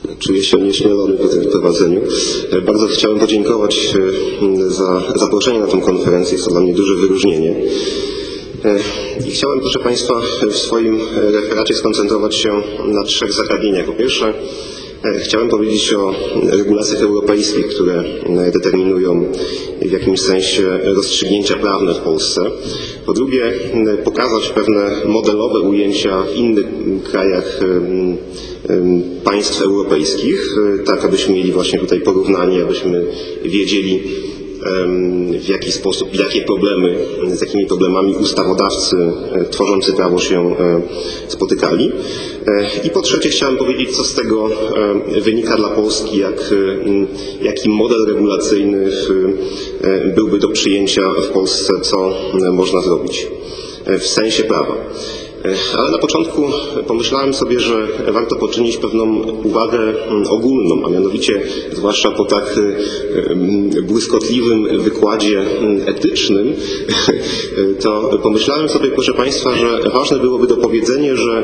Czuję się nieśmielony po tym prowadzeniu. Bardzo chciałem podziękować za zaproszenie na tę konferencję. Jest to dla mnie duże wyróżnienie. I chciałem, proszę Państwa, w swoim referacie skoncentrować się na 3 zagadnieniach. Po pierwsze, chciałem powiedzieć o regulacjach europejskich, które determinują w jakimś sensie rozstrzygnięcia prawne w Polsce. Po drugie, pokazać pewne modelowe ujęcia w innych krajach państw europejskich, tak abyśmy mieli właśnie tutaj porównanie, abyśmy wiedzieli, w jaki sposób, z jakimi problemami ustawodawcy tworzący prawo się spotykali. I po trzecie chciałem powiedzieć, co z tego wynika dla Polski, jaki model regulacyjny byłby do przyjęcia w Polsce, co można zrobić w sensie prawa. Ale na początku pomyślałem sobie, że warto poczynić pewną uwagę ogólną, a mianowicie zwłaszcza po tak błyskotliwym wykładzie etycznym, to pomyślałem sobie, proszę Państwa, że ważne byłoby dopowiedzenie, że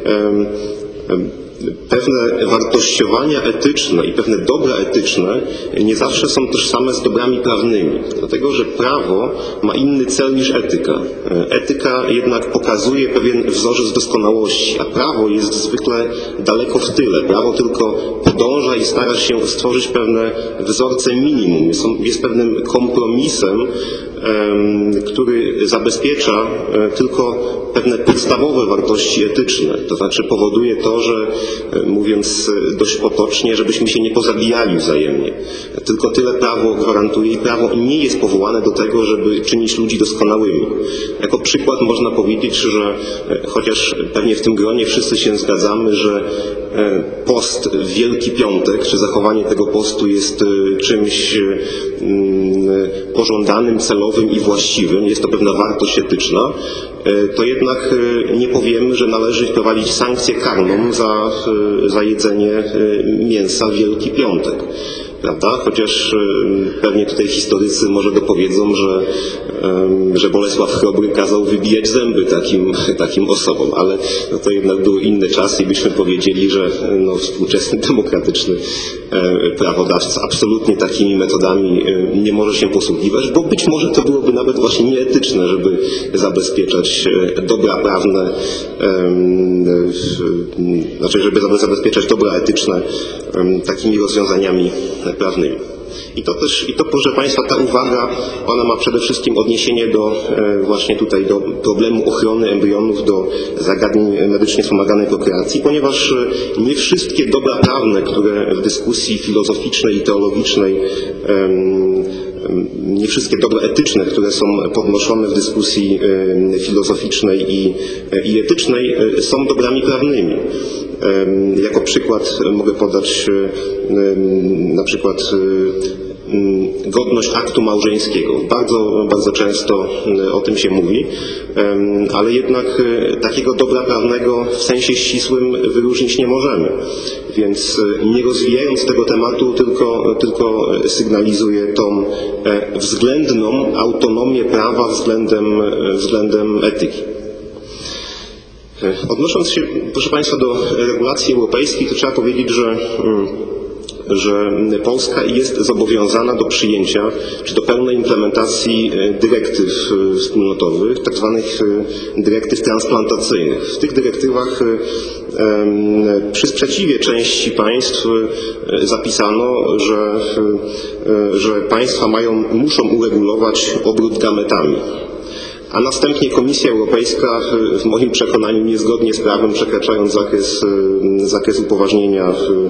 pewne wartościowania etyczne i pewne dobra etyczne nie zawsze są tożsame z dobrami prawnymi, dlatego że prawo ma inny cel niż etyka. Etyka jednak pokazuje pewien wzorzec doskonałości, a prawo jest zwykle daleko w tyle. Prawo tylko podąża i stara się stworzyć pewne wzorce minimum. Jest pewnym kompromisem, który zabezpiecza tylko pewne podstawowe wartości etyczne. To znaczy powoduje to, że mówiąc dość potocznie, żebyśmy się nie pozabijali wzajemnie. Tylko tyle prawo gwarantuje i prawo nie jest powołane do tego, żeby czynić ludzi doskonałymi. Jako przykład można powiedzieć, że chociaż pewnie w tym gronie wszyscy się zgadzamy, że post w Wielki Piątek, czy zachowanie tego postu jest czymś pożądanym, celowym i właściwym, jest to pewna wartość etyczna, to jednak nie powiemy, że należy wprowadzić sankcję karną za jedzenie mięsa w Wielki Piątek. Prawda? Chociaż pewnie tutaj historycy może dopowiedzą, że Bolesław Chrobry kazał wybijać zęby takim osobom, ale to jednak były inne czasy i byśmy powiedzieli, że współczesny demokratyczny prawodawca absolutnie takimi metodami nie może się posługiwać, bo być może to byłoby nawet właśnie nieetyczne, żeby zabezpieczać dobra prawne, żeby zabezpieczać dobra etyczne takimi rozwiązaniami prawnymi. I to, proszę Państwa, ta uwaga, ona ma przede wszystkim odniesienie właśnie tutaj do problemu ochrony embrionów, do zagadnień medycznie wspomaganej prokreacji, ponieważ nie wszystkie dobra prawne, które w dyskusji filozoficznej i teologicznej, nie wszystkie dobra etyczne, które są podnoszone w dyskusji filozoficznej i etycznej, są dobrami prawnymi. Jako przykład mogę podać na przykład godność aktu małżeńskiego. Bardzo, bardzo często o tym się mówi, ale jednak takiego dobra prawnego w sensie ścisłym wyróżnić nie możemy. Więc nie rozwijając tego tematu, tylko sygnalizuję tą względną autonomię prawa względem etyki. Odnosząc się, proszę Państwa, do regulacji europejskich, to trzeba powiedzieć, że Polska jest zobowiązana do przyjęcia czy do pełnej implementacji dyrektyw wspólnotowych, tak zwanych dyrektyw transplantacyjnych. W tych dyrektywach przy sprzeciwie części państw zapisano, że państwa muszą uregulować obrót gametami. A następnie Komisja Europejska, w moim przekonaniu niezgodnie z prawem, przekraczając zakres upoważnienia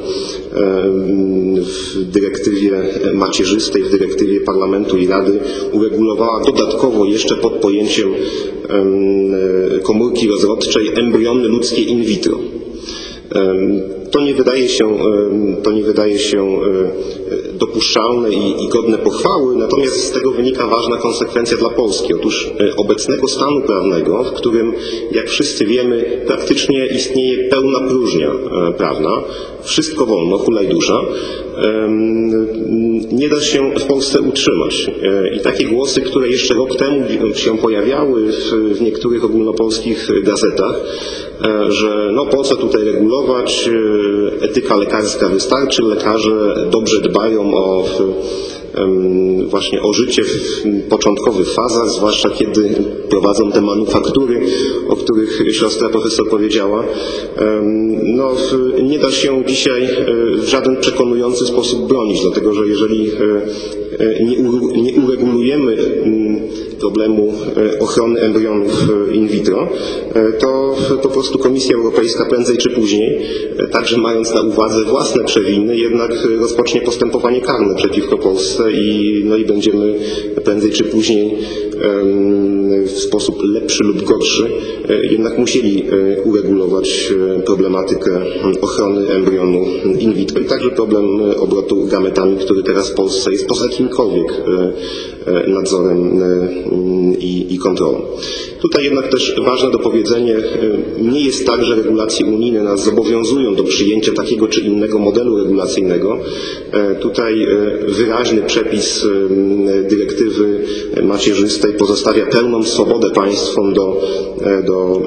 w dyrektywie macierzystej, w dyrektywie Parlamentu i Rady, uregulowała dodatkowo jeszcze pod pojęciem komórki rozrodczej embriony ludzkie in vitro. To nie wydaje się dopuszczalne i godne pochwały, natomiast z tego wynika ważna konsekwencja dla Polski. Otóż obecnego stanu prawnego, w którym, jak wszyscy wiemy, praktycznie istnieje pełna próżnia prawna, wszystko wolno, hulaj dusza, nie da się w Polsce utrzymać. I takie głosy, które jeszcze rok temu się pojawiały w niektórych ogólnopolskich gazetach, że no po co tutaj regulować, etyka lekarska wystarczy, lekarze dobrze dbają właśnie o życie w początkowych fazach, zwłaszcza kiedy prowadzą te manufaktury, o których siostra profesor powiedziała. No, nie da się dzisiaj w żaden przekonujący sposób bronić, dlatego że jeżeli nie uregulujemy problemu ochrony embrionów in vitro, to po prostu Komisja Europejska prędzej czy później, także mając na uwadze własne przewiny, jednak rozpocznie postępowanie karne przeciwko Polsce i będziemy prędzej czy później w sposób lepszy lub gorszy jednak musieli uregulować problematykę ochrony embrionu in vitro i także problem obrotu gametami, który teraz w Polsce jest poza jakimkolwiek nadzorem i kontrolą. Tutaj jednak też ważne dopowiedzenie, nie jest tak, że regulacje unijne nas zobowiązują do przyjęcia takiego czy innego modelu regulacyjnego. Tutaj wyraźny przepis dyrektywy macierzystej pozostawia pełną swobodę państwom do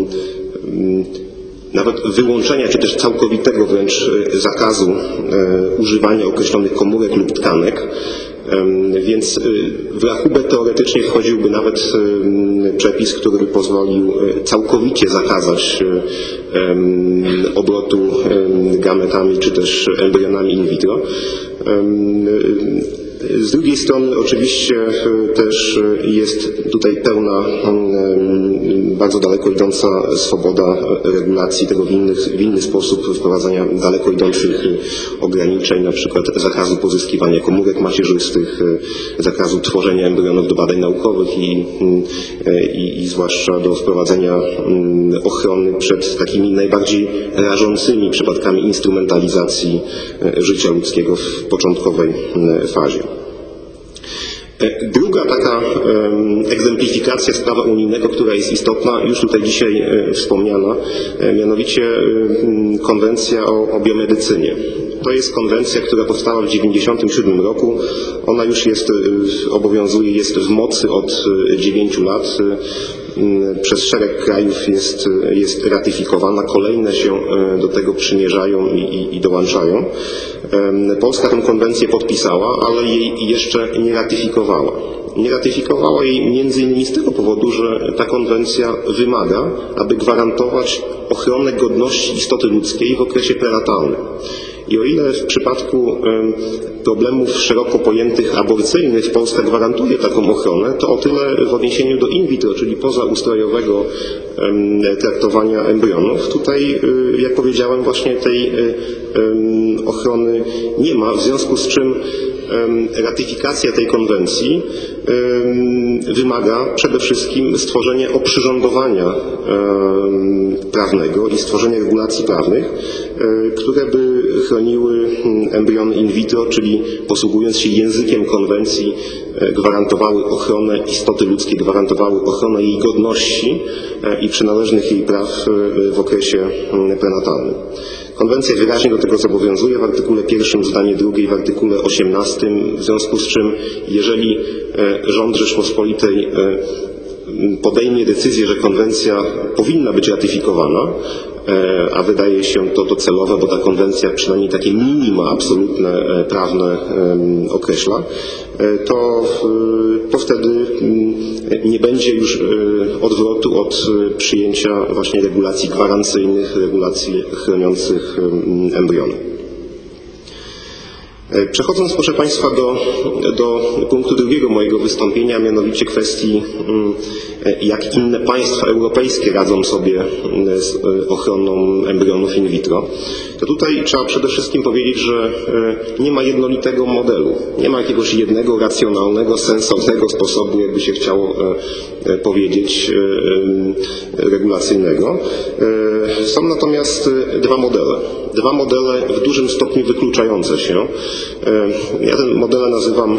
nawet wyłączenia, czy też całkowitego wręcz zakazu używania określonych komórek lub tkanek. Więc w rachubę teoretycznie wchodziłby nawet przepis, który by pozwolił całkowicie zakazać obrotu gametami czy też embrionami in vitro. Z drugiej strony oczywiście też jest tutaj pełna, bardzo daleko idąca swoboda regulacji tego w inny sposób, wprowadzania daleko idących ograniczeń, na przykład zakazu pozyskiwania komórek macierzystych, zakazu tworzenia embrionów do badań naukowych i zwłaszcza do wprowadzenia ochrony przed takimi najbardziej rażącymi przypadkami instrumentalizacji życia ludzkiego w początkowej fazie. Druga taka egzemplifikacja z prawa unijnego, która jest istotna, już tutaj dzisiaj wspomniana, mianowicie konwencja o biomedycynie. To jest konwencja, która powstała w 1997 roku. Ona już obowiązuje, jest w mocy od 9 lat. Przez szereg krajów jest ratyfikowana, kolejne się do tego przymierzają i dołączają. Polska tę konwencję podpisała, ale jej jeszcze nie ratyfikowała. Nie ratyfikowała jej między innymi z tego powodu, że ta konwencja wymaga, aby gwarantować ochronę godności istoty ludzkiej w okresie prenatalnym. I o ile w przypadku problemów szeroko pojętych aborcyjnych Polska gwarantuje taką ochronę, to o tyle w odniesieniu do in vitro, czyli pozaustrojowego traktowania embrionów, tutaj, jak powiedziałem, właśnie tej ochrony nie ma, w związku z czym ratyfikacja tej konwencji wymaga przede wszystkim stworzenia oprzyrządowania prawnego i stworzenia regulacji prawnych, które by chroniły embriony in vitro, czyli posługując się językiem konwencji, gwarantowały ochronę istoty ludzkiej, gwarantowały ochronę jej godności i przynależnych jej praw w okresie prenatalnym. Konwencja wyraźnie do tego zobowiązuje w artykule 1 zdanie 2, w artykule 18, w związku z czym jeżeli rząd Rzeczpospolitej podejmie decyzję, że konwencja powinna być ratyfikowana, a wydaje się to docelowe, bo ta konwencja przynajmniej takie minima absolutne prawne określa, to wtedy nie będzie już odwrotu od przyjęcia właśnie regulacji gwarancyjnych, regulacji chroniących embriony. Przechodząc, proszę Państwa, do punktu drugiego mojego wystąpienia, mianowicie kwestii, jak inne państwa europejskie radzą sobie z ochroną embrionów in vitro, to tutaj trzeba przede wszystkim powiedzieć, że nie ma jednolitego modelu, nie ma jakiegoś jednego racjonalnego, sensownego sposobu, jakby się chciało powiedzieć, regulacyjnego. Są natomiast dwa modele w dużym stopniu wykluczające się. Ja ten model nazywam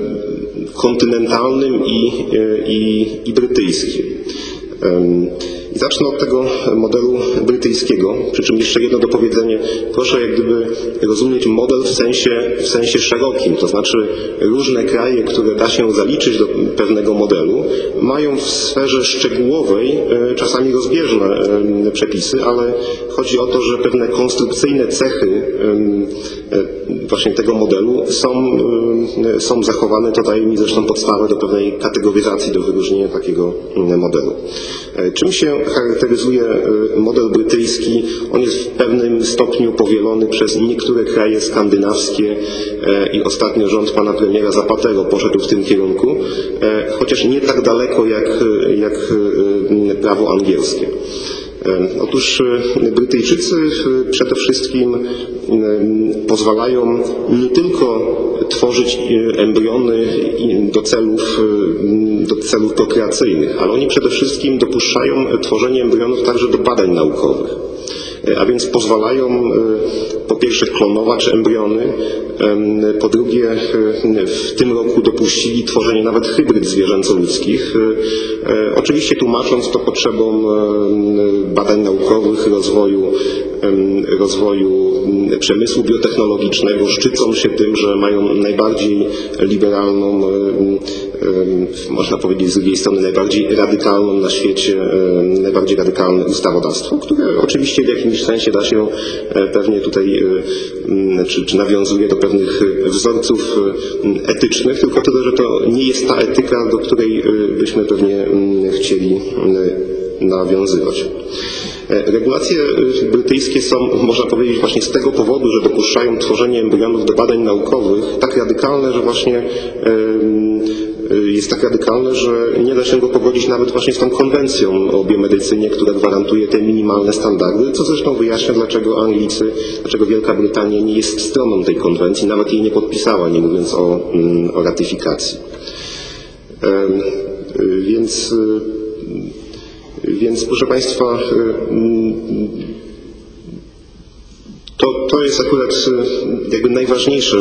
kontynentalnym i brytyjskim. I zacznę od tego modelu brytyjskiego, przy czym jeszcze jedno dopowiedzenie. Proszę jak gdyby rozumieć model w sensie szerokim, to znaczy różne kraje, które da się zaliczyć do pewnego modelu, mają w sferze szczegółowej czasami rozbieżne przepisy, ale chodzi o to, że pewne konstrukcyjne cechy właśnie tego modelu są zachowane. To daje mi zresztą podstawę do pewnej kategoryzacji, do wyróżnienia takiego modelu. Czym się charakteryzuje model brytyjski? On jest w pewnym stopniu powielony przez niektóre kraje skandynawskie i ostatnio rząd pana premiera Zapatero poszedł w tym kierunku, chociaż nie tak daleko jak prawo angielskie. Otóż Brytyjczycy przede wszystkim pozwalają nie tylko tworzyć embriony do celów prokreacyjnych, ale oni przede wszystkim dopuszczają tworzenie embrionów także do badań naukowych. A więc pozwalają po pierwsze klonować embriony, po drugie w tym roku dopuścili tworzenie nawet hybryd zwierzęco-ludzkich, oczywiście tłumacząc to potrzebą badań naukowych, rozwoju przemysłu biotechnologicznego, szczycą się tym, że mają najbardziej liberalną, można powiedzieć z drugiej strony najbardziej radykalną na świecie, najbardziej radykalne ustawodawstwo, które oczywiście w jakimś sensie da się pewnie tutaj, czy nawiązuje do pewnych wzorców etycznych, tylko tyle, że to nie jest ta etyka, do której byśmy pewnie chcieli nawiązywać. Regulacje brytyjskie są, można powiedzieć, właśnie z tego powodu, że dopuszczają tworzenie embrionów do badań naukowych, tak radykalne, że właśnie jest tak radykalne, że nie da się go pogodzić nawet właśnie z tą konwencją o biomedycynie, która gwarantuje te minimalne standardy, co zresztą wyjaśnia, dlaczego Wielka Brytania nie jest stroną tej konwencji, nawet jej nie podpisała, nie mówiąc o ratyfikacji. Więc proszę Państwa, to jest akurat jakby najważniejsze,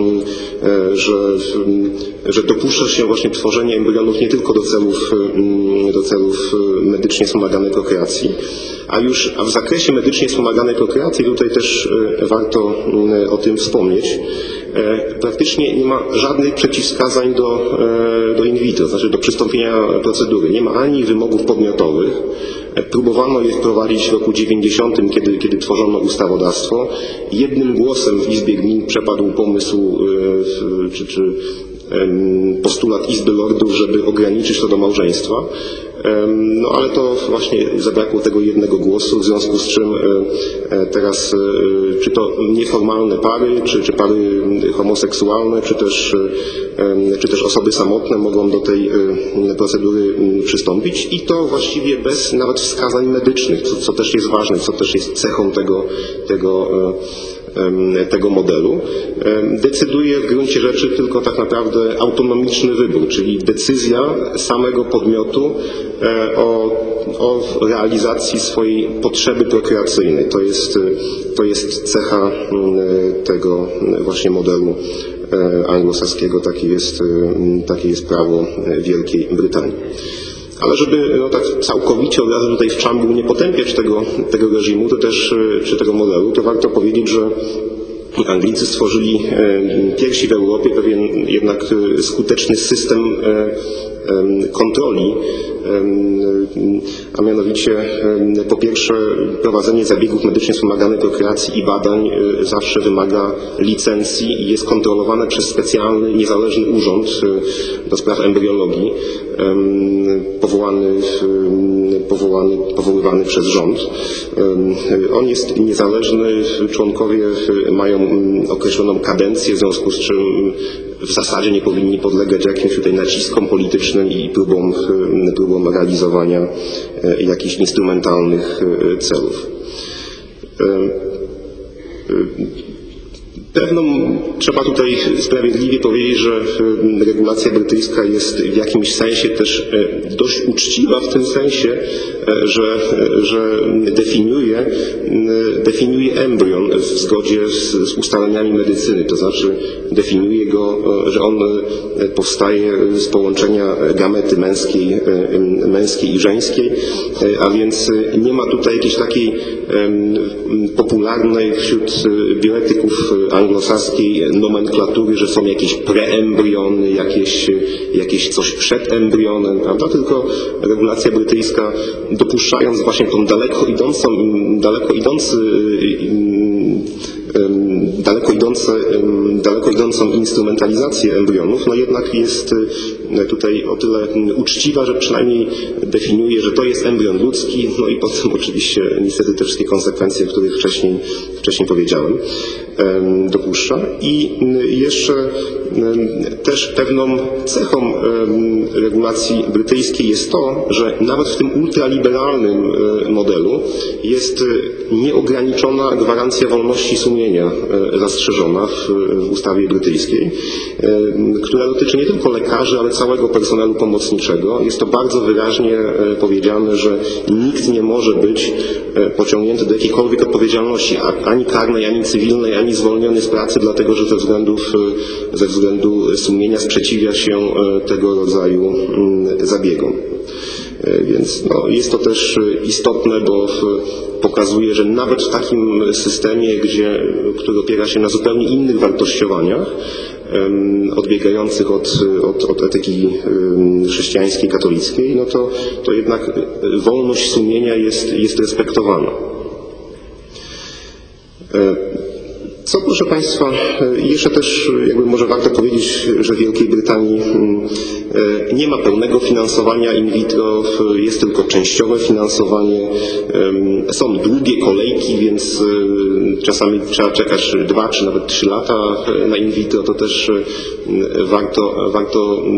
że dopuszcza się właśnie tworzenie embrionów nie tylko do celów medycznie wspomaganej prokreacji, a w zakresie medycznie wspomaganej prokreacji tutaj też warto o tym wspomnieć. Praktycznie nie ma żadnych przeciwwskazań do in vitro, znaczy do przystąpienia procedury. Nie ma ani wymogów podmiotowych. Próbowano je wprowadzić w roku 90, kiedy tworzono ustawodawstwo. Jednym głosem w Izbie Gmin przepadł pomysł czy postulat Izby Lordów, żeby ograniczyć to do małżeństwa. No ale to właśnie zabrakło tego jednego głosu, w związku z czym teraz czy to nieformalne pary, czy pary homoseksualne, czy też osoby samotne mogą do tej procedury przystąpić i to właściwie bez nawet wskazań medycznych, co też jest ważne, co też jest cechą tego modelu. Decyduje w gruncie rzeczy tylko tak naprawdę autonomiczny wybór, czyli decyzja samego podmiotu o realizacji swojej potrzeby prokreacyjnej. To jest cecha tego właśnie modelu anglosaskiego, takie jest prawo Wielkiej Brytanii. Ale żeby tak całkowicie od razu tutaj w czambu nie potępiać tego reżimu, to też, czy tego modelu, to warto powiedzieć, że Anglicy stworzyli pierwsi w Europie pewien jednak skuteczny system kontroli, a mianowicie po pierwsze prowadzenie zabiegów medycznie wspomaganej prokreacji i badań zawsze wymaga licencji i jest kontrolowane przez specjalny, niezależny urząd do spraw embriologii, powoływany przez rząd. On jest niezależny, członkowie mają określoną kadencję, w związku z czym w zasadzie nie powinni podlegać jakimś tutaj naciskom politycznym i próbom realizowania jakichś instrumentalnych celów. Trzeba tutaj sprawiedliwie powiedzieć, że regulacja brytyjska jest w jakimś sensie też dość uczciwa w tym sensie, że definiuje embrion w zgodzie z ustaleniami medycyny, to znaczy definiuje go, że on powstaje z połączenia gamety męskiej i żeńskiej, a więc nie ma tutaj jakiejś takiej popularnej wśród bioetyków anglosaskiej nomenklatury, że są jakieś preembriony, jakieś coś przed embrionem, prawda? Tylko regulacja brytyjska, dopuszczając właśnie tą daleko idącą instrumentalizację embrionów, no jednak jest tutaj o tyle uczciwa, że przynajmniej definiuje, że to jest embrion ludzki, no i potem oczywiście niestety te wszystkie konsekwencje, o których wcześniej powiedziałem, dopuszcza. I jeszcze też pewną cechą regulacji brytyjskiej jest to, że nawet w tym ultraliberalnym modelu jest nieograniczona gwarancja wolności sumienia zastrzeżona w ustawie brytyjskiej, która dotyczy nie tylko lekarzy, ale całego personelu pomocniczego. Jest to bardzo wyraźnie powiedziane, że nikt nie może być pociągnięty do jakiejkolwiek odpowiedzialności, ani karnej, ani cywilnej, ani zwolniony z pracy, dlatego że ze względu sumienia sprzeciwia się tego rodzaju zabiegom. Więc jest to też istotne, bo pokazuje, że nawet w takim systemie, który opiera się na zupełnie innych wartościowaniach, odbiegających od etyki chrześcijańskiej, katolickiej, no to jednak wolność sumienia jest respektowana. Co, proszę Państwa, jeszcze też może warto powiedzieć, że w Wielkiej Brytanii nie ma pełnego finansowania in vitro, jest tylko częściowe finansowanie. Są długie kolejki, więc czasami trzeba czekać 2 czy nawet 3 lata na in vitro. To też warto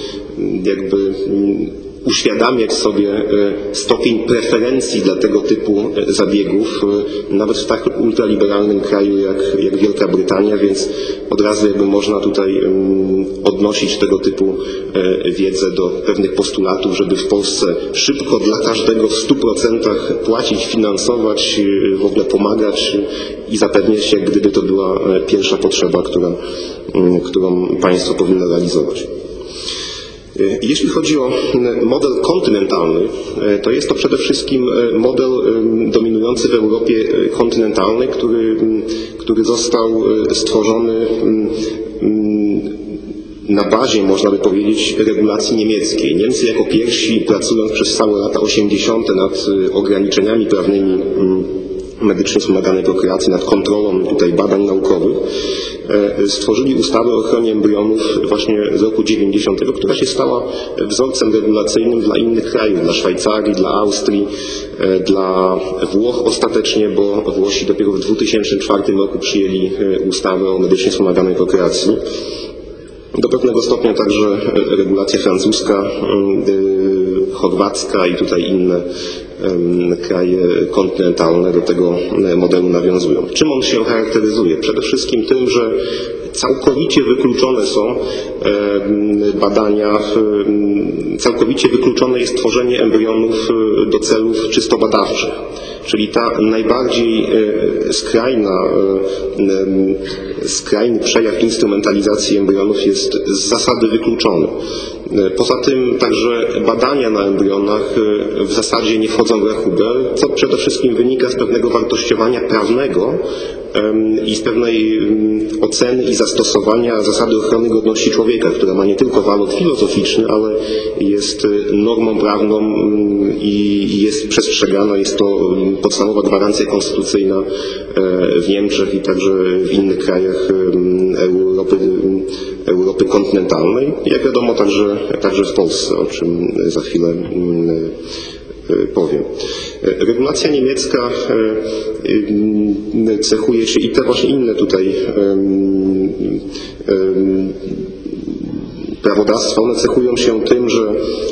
uświadamiać sobie stopień preferencji dla tego typu zabiegów, nawet w tak ultraliberalnym kraju jak Wielka Brytania, więc od razu można tutaj odnosić tego typu wiedzę do pewnych postulatów, żeby w Polsce szybko dla każdego w 100% płacić, finansować, w ogóle pomagać i zapewniać się, jak gdyby to była pierwsza potrzeba, którą państwo powinno realizować. Jeśli chodzi o model kontynentalny, to jest to przede wszystkim model dominujący w Europie kontynentalnej, który został stworzony na bazie, można by powiedzieć, regulacji niemieckiej. Niemcy jako pierwsi, pracując przez całe lata 80. nad ograniczeniami prawnymi medycznie wspomaganej prokreacji, nad kontrolą tutaj badań naukowych, stworzyli ustawę o ochronie embrionów właśnie z roku 90, która się stała wzorcem regulacyjnym dla innych krajów, dla Szwajcarii, dla Austrii, dla Włoch ostatecznie, bo Włosi dopiero w 2004 roku przyjęli ustawę o medycznie wspomaganej prokreacji. Do pewnego stopnia także regulacja francuska, chorwacka i tutaj inne kraje kontynentalne do tego modelu nawiązują. Czym on się charakteryzuje? Przede wszystkim tym, że całkowicie wykluczone są badania, całkowicie wykluczone jest tworzenie embrionów do celów czysto badawczych. Czyli ta najbardziej skrajny przejaw instrumentalizacji embrionów jest z zasady wykluczony. Poza tym także badania na embrionach w zasadzie nie wchodzą w rachubę, co przede wszystkim wynika z pewnego wartościowania prawnego i z pewnej oceny i zastosowania zasady ochrony godności człowieka, która ma nie tylko walor filozoficzny, ale jest normą prawną i jest przestrzegana. Jest to podstawowa gwarancja konstytucyjna w Niemczech i także w innych krajach Europy kontynentalnej. Jak wiadomo także w Polsce, o czym za chwilę powiem. Regulacja niemiecka cechuje się i te właśnie inne tutaj prawodawstwa, one cechują się tym, że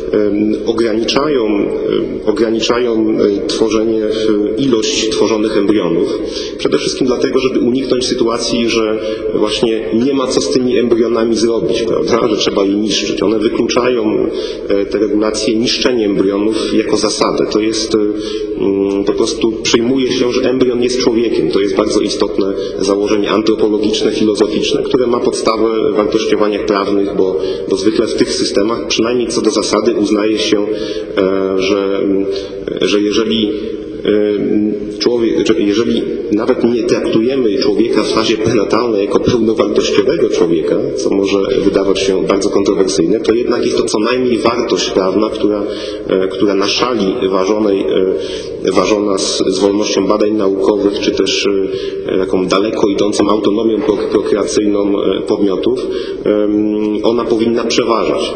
ograniczają ilość tworzonych embrionów. Przede wszystkim dlatego, żeby uniknąć sytuacji, że właśnie nie ma co z tymi embrionami zrobić, prawda? Że trzeba je niszczyć. One wykluczają te regulacje niszczenie embrionów jako zasadę. To jest po prostu przyjmuje się, że embrion jest człowiekiem. To jest bardzo istotne założenie antropologiczne, filozoficzne, które ma podstawę w wartościowaniach prawnych, bo zwykle w tych systemach, przynajmniej co do zasady, uznaje się, że jeżeli nawet nie traktujemy człowieka w fazie prenatalnej jako pełnowartościowego człowieka, co może wydawać się bardzo kontrowersyjne, to jednak jest to co najmniej wartość prawna, która na szali ważona z wolnością badań naukowych, czy też taką daleko idącą autonomią prokreacyjną podmiotów, ona powinna przeważać.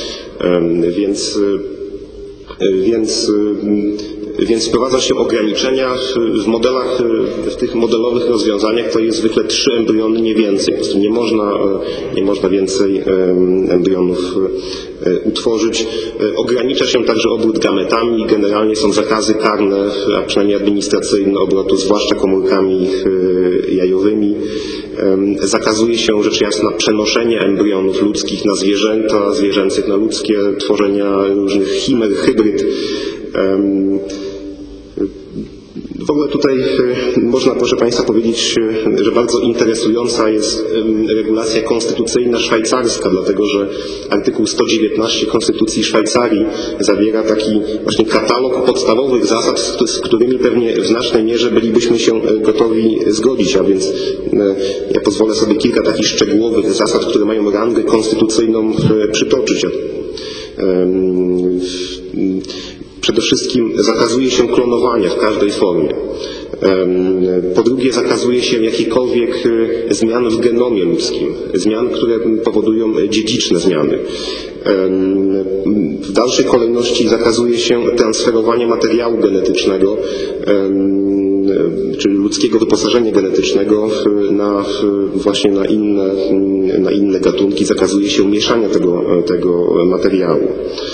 Więc wprowadza się ograniczenia w tych modelowych rozwiązaniach to jest zwykle 3 embriony, nie więcej. Po prostu nie można więcej embrionów utworzyć. Ogranicza się także obrót gametami. Generalnie są zakazy karne, a przynajmniej administracyjne obrotu, zwłaszcza komórkami jajowymi. Zakazuje się rzecz jasna przenoszenia embrionów ludzkich na zwierzęta, zwierzęcych na ludzkie, tworzenia różnych chimer, hybryd. W ogóle tutaj można, proszę Państwa, powiedzieć, że bardzo interesująca jest regulacja konstytucyjna szwajcarska, dlatego że artykuł 119 Konstytucji Szwajcarii zawiera taki właśnie katalog podstawowych zasad, z którymi pewnie w znacznej mierze bylibyśmy się gotowi zgodzić, a więc ja pozwolę sobie kilka takich szczegółowych zasad, które mają rangę konstytucyjną, przytoczyć. Przede wszystkim zakazuje się klonowania w każdej formie. Po drugie, zakazuje się jakichkolwiek zmian w genomie ludzkim, zmian, które powodują dziedziczne zmiany. W dalszej kolejności zakazuje się transferowania materiału genetycznego, czyli ludzkiego wyposażenia genetycznego właśnie na inne gatunki. Zakazuje się mieszania tego materiału.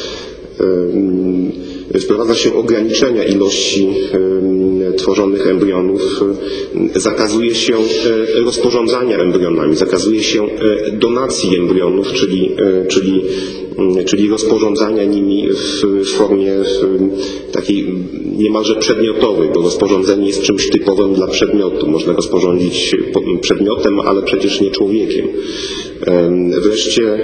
Wprowadza się ograniczenia ilości tworzonych embrionów, zakazuje się rozporządzania embrionami, zakazuje się donacji embrionów, czyli rozporządzania nimi w formie takiej niemalże przedmiotowej, bo rozporządzenie jest czymś typowym dla przedmiotu. Można rozporządzić przedmiotem, ale przecież nie człowiekiem. Wreszcie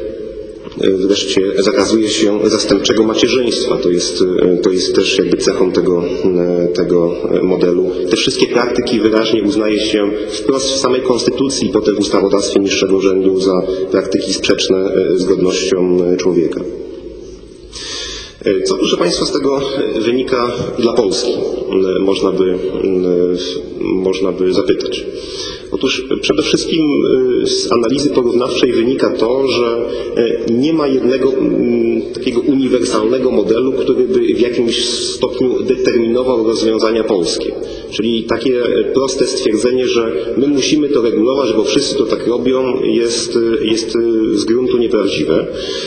zakazuje się zastępczego macierzyństwa. To jest też jakby cechą tego modelu. Te wszystkie praktyki wyraźnie uznaje się wprost w samej konstytucji i potem w ustawodawstwie niższego rzędu za praktyki sprzeczne z godnością człowieka. Co, proszę Państwa, z tego wynika dla Polski? Można by zapytać. Otóż przede wszystkim z analizy porównawczej wynika to, że nie ma jednego takiego uniwersalnego modelu, który by w jakimś stopniu determinował rozwiązania polskie. Czyli takie proste stwierdzenie, że my musimy to regulować, bo wszyscy to tak robią, jest z gruntu nieprawdziwe.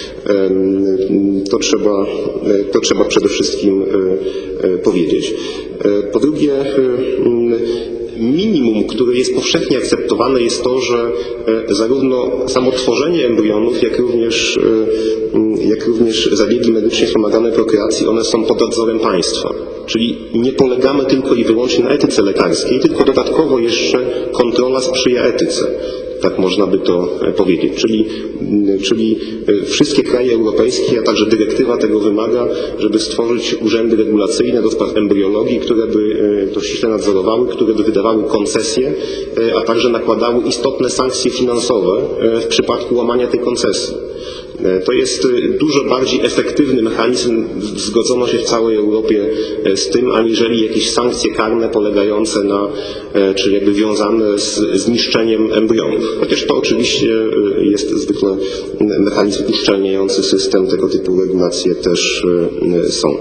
To trzeba przede wszystkim powiedzieć. Po drugie, minimum, które jest powszechnie akceptowane, jest to, że zarówno samo tworzenie embrionów, jak również zabiegi medycznie wspomagane prokreacji, one są pod nadzorem państwa. Czyli nie polegamy tylko i wyłącznie na etyce lekarskiej, tylko dodatkowo jeszcze kontrola sprzyja etyce. Tak można by to powiedzieć. Czyli wszystkie kraje europejskie, a także dyrektywa tego wymaga, żeby stworzyć urzędy regulacyjne do spraw embriologii, które by to ściśle nadzorowały, które by wydawały koncesje, a także nakładały istotne sankcje finansowe w przypadku łamania tej koncesji. To jest dużo bardziej efektywny mechanizm, zgodzono się w całej Europie z tym, aniżeli jakieś sankcje karne polegające na, czy jakby wiązane z niszczeniem embrionów. Chociaż to oczywiście jest zwykle mechanizm uszczelniający system, tego typu regulacje też są.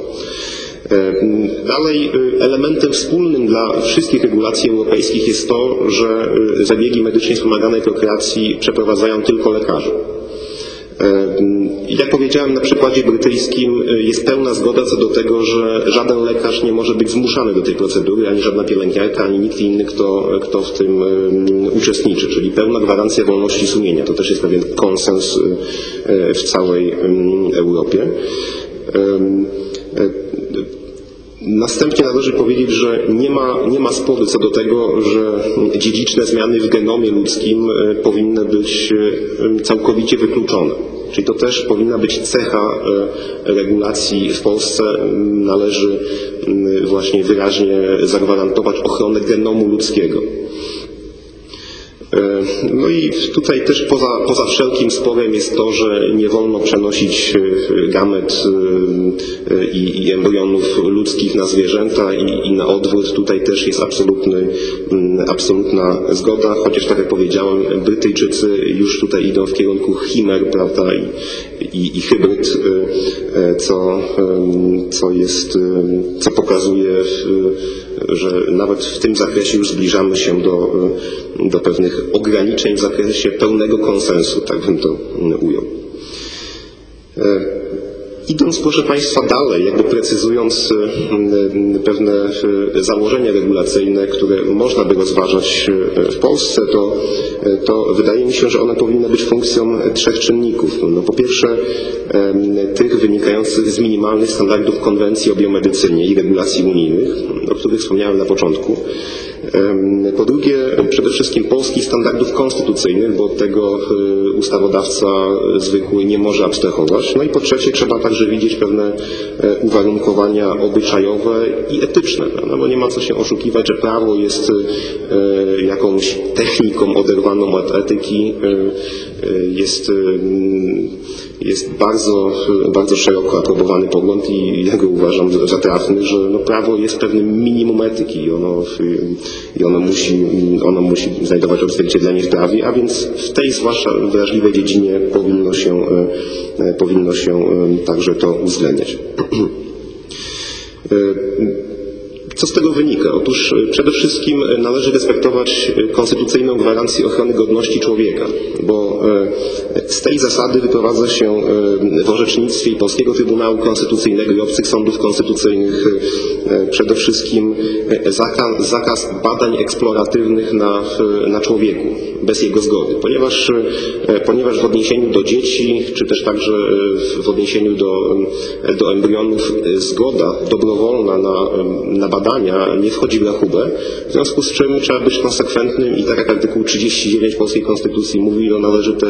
Dalej elementem wspólnym dla wszystkich regulacji europejskich jest to, że zabiegi medycznie wspomaganej prokreacji przeprowadzają tylko lekarze. Jak powiedziałem, na przykładzie brytyjskim jest pełna zgoda co do tego, że żaden lekarz nie może być zmuszany do tej procedury, ani żadna pielęgniarka, ani nikt inny, kto w tym uczestniczy, czyli pełna gwarancja wolności sumienia. To też jest pewien konsens w całej Europie. Następnie należy powiedzieć, że nie ma sporu co do tego, że dziedziczne zmiany w genomie ludzkim powinny być całkowicie wykluczone. Czyli to też powinna być cecha regulacji w Polsce. Należy właśnie wyraźnie zagwarantować ochronę genomu ludzkiego. No i tutaj też poza wszelkim sporem jest to, że nie wolno przenosić gamet i embrionów ludzkich na zwierzęta i na odwrót. Tutaj też jest absolutna zgoda, chociaż tak jak powiedziałem, Brytyjczycy już tutaj idą w kierunku chimer, prawda, i hybryd, co pokazuje, że nawet w tym zakresie już zbliżamy się do pewnych ograniczeń w zakresie pełnego konsensu, tak bym to ujął. Idąc, proszę Państwa, dalej, jakby precyzując pewne założenia regulacyjne, które można by rozważać w Polsce, to wydaje mi się, że one powinny być funkcją trzech czynników. No, po pierwsze, tych wynikających z minimalnych standardów konwencji o biomedycynie i regulacji unijnych, o których wspomniałem na początku. Po drugie, przede wszystkim polskich standardów konstytucyjnych, bo od tego ustawodawca zwykły nie może abstrahować. No i po trzecie, trzeba także widzieć pewne uwarunkowania obyczajowe i etyczne, no bo nie ma co się oszukiwać, że prawo jest jakąś techniką oderwaną od etyki, jest bardzo szeroko aprobowany pogląd i ja go uważam za trafny, że no prawo jest pewnym minimum etyki i ono musi znajdować odzwierciedlenie w prawie, a więc w tej zwłaszcza wrażliwej dziedzinie powinno się także to uwzględniać. Co z tego wynika? Otóż przede wszystkim należy respektować konstytucyjną gwarancję ochrony godności człowieka, bo z tej zasady wyprowadza się w orzecznictwie i Polskiego Trybunału Konstytucyjnego i obcych sądów konstytucyjnych przede wszystkim zakaz badań eksploratywnych na człowieku bez jego zgody, ponieważ w odniesieniu do dzieci, czy też także w odniesieniu do embrionów zgoda dobrowolna na badania nie wchodzi w rachubę, w związku z czym trzeba być konsekwentnym i tak jak artykuł 39 Polskiej Konstytucji mówi, to należy te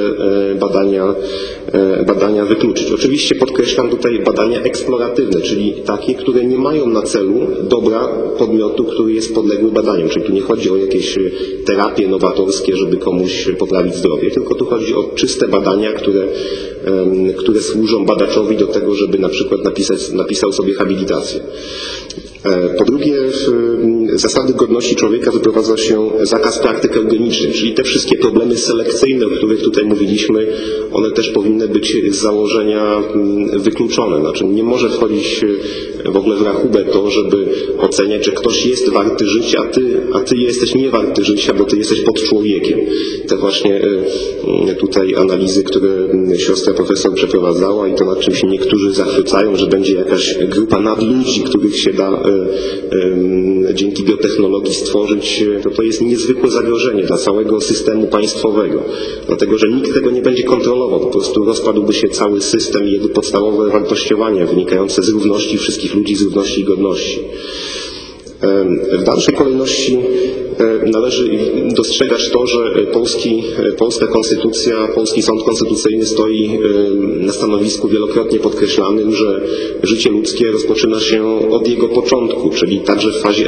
badania wykluczyć. Oczywiście podkreślam tutaj badania eksploratywne, czyli takie, które nie mają na celu dobra podmiotu, który jest podległy badaniom. Czyli tu nie chodzi o jakieś terapie nowatorskie, żeby komuś poprawić zdrowie, tylko tu chodzi o czyste badania, które służą badaczowi do tego, żeby na przykład napisał sobie habilitację. Po drugie, w zasady godności człowieka wyprowadza się zakaz praktyk eugenicznych, czyli te wszystkie problemy selekcyjne, o których tutaj mówiliśmy, one też powinny być z założenia wykluczone. Znaczy nie może wchodzić w ogóle w rachubę to, żeby oceniać, że ktoś jest warty życia, a ty jesteś nie warty życia, bo ty jesteś pod człowiekiem. Te właśnie tutaj analizy, które siostra profesor przeprowadzała i to nad czym się niektórzy zachwycają, że będzie jakaś grupa nadludzi, których się da dzięki biotechnologii stworzyć, to jest niezwykłe zagrożenie dla całego systemu państwowego, dlatego że nikt tego nie będzie kontrolował, po prostu rozpadłby się cały system i jego podstawowe wartościowania wynikające z równości wszystkich ludzi, z równości i godności. W dalszej kolejności należy dostrzegać to, że polska konstytucja, polski sąd konstytucyjny stoi na stanowisku wielokrotnie podkreślanym, że życie ludzkie rozpoczyna się od jego początku, czyli także w fazie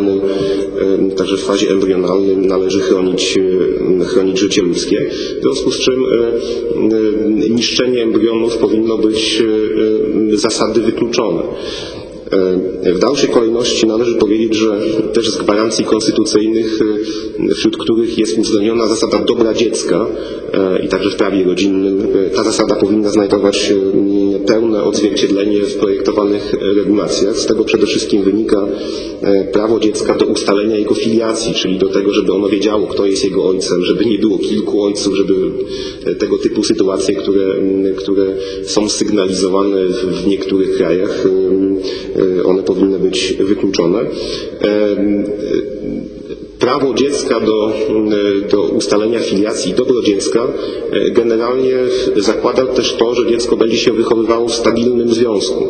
embrionalnym należy chronić życie ludzkie, w związku z czym niszczenie embrionów powinno być z zasady wykluczone. W dalszej kolejności należy powiedzieć, że też z gwarancji konstytucyjnych, wśród których jest uwzględniona zasada dobra dziecka i także w prawie rodzinnym, ta zasada powinna znajdować pełne odzwierciedlenie w projektowanych regulacjach. Z tego przede wszystkim wynika prawo dziecka do ustalenia jego filiacji, czyli do tego, żeby ono wiedziało, kto jest jego ojcem, żeby nie było kilku ojców, żeby tego typu sytuacje, które są sygnalizowane w niektórych krajach, one powinny być wykluczone. Prawo dziecka do ustalenia filiacji, dobro dziecka generalnie zakłada też to, że dziecko będzie się wychowywało w stabilnym związku.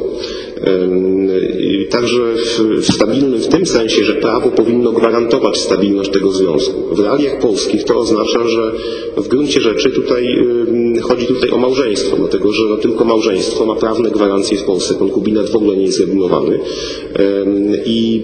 Także w stabilnym w tym sensie, że prawo powinno gwarantować stabilność tego związku. W realiach polskich to oznacza, że w gruncie rzeczy chodzi tutaj o małżeństwo, dlatego że tylko małżeństwo ma prawne gwarancje w Polsce. Konkubinat w ogóle nie jest regulowany. I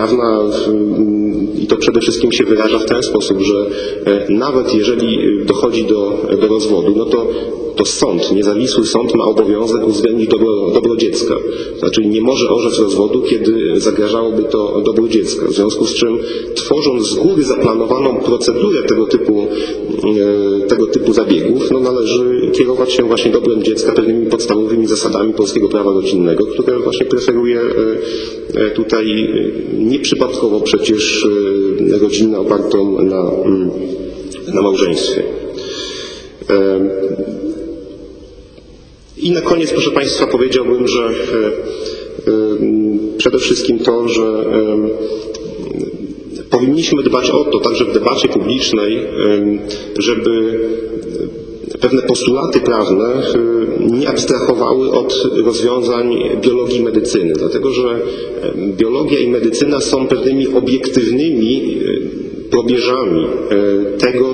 to przede wszystkim się wyraża w ten sposób, że nawet jeżeli dochodzi do rozwodu, no to sąd, niezawisły sąd ma obowiązek uwzględnić dobro dziecka. Znaczy nie może orzec rozwodu, kiedy zagrażałoby to dobru dziecka. W związku z czym, tworząc z góry zaplanowaną procedurę tego typu zabiegów, należy kierować się właśnie dobrem dziecka, pewnymi podstawowymi zasadami polskiego prawa rodzinnego, które właśnie preferuje tutaj nieprzypadkowo przecież rodzinę opartą na małżeństwie. I na koniec, proszę Państwa, powiedziałbym, że przede wszystkim to, że powinniśmy dbać o to, także w debacie publicznej, żeby pewne postulaty prawne nie abstrahowały od rozwiązań biologii i medycyny, dlatego że biologia i medycyna są pewnymi obiektywnymi probierzami tego,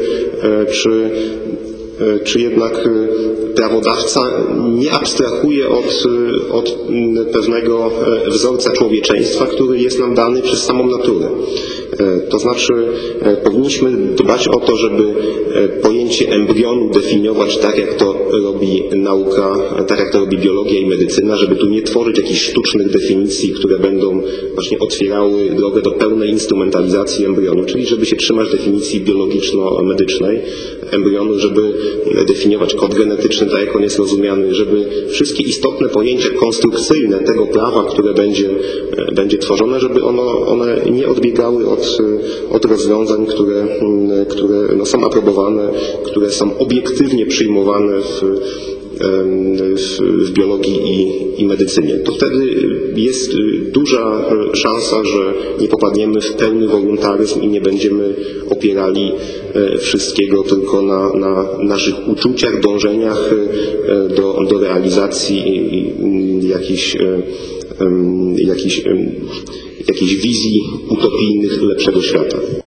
czy jednak prawodawca nie abstrahuje od pewnego wzorca człowieczeństwa, który jest nam dany przez samą naturę. To znaczy powinniśmy dbać o to, żeby pojęcie embrionu definiować tak, jak to robi nauka, tak jak to robi biologia i medycyna, żeby tu nie tworzyć jakichś sztucznych definicji, które będą właśnie otwierały drogę do pełnej instrumentalizacji embrionu, czyli żeby się trzymać definicji biologiczno-medycznej embrionu, żeby definiować kod genetyczny, tak jak on jest rozumiany, żeby wszystkie istotne pojęcia konstrukcyjne tego prawa, które będzie tworzone, żeby one nie odbiegały od rozwiązań, które są aprobowane, które są obiektywnie przyjmowane w biologii i medycynie. To wtedy jest duża szansa, że nie popadniemy w pełny woluntaryzm i nie będziemy opierali wszystkiego tylko na naszych uczuciach, dążeniach do realizacji jakichś wizji utopijnych lepszego świata.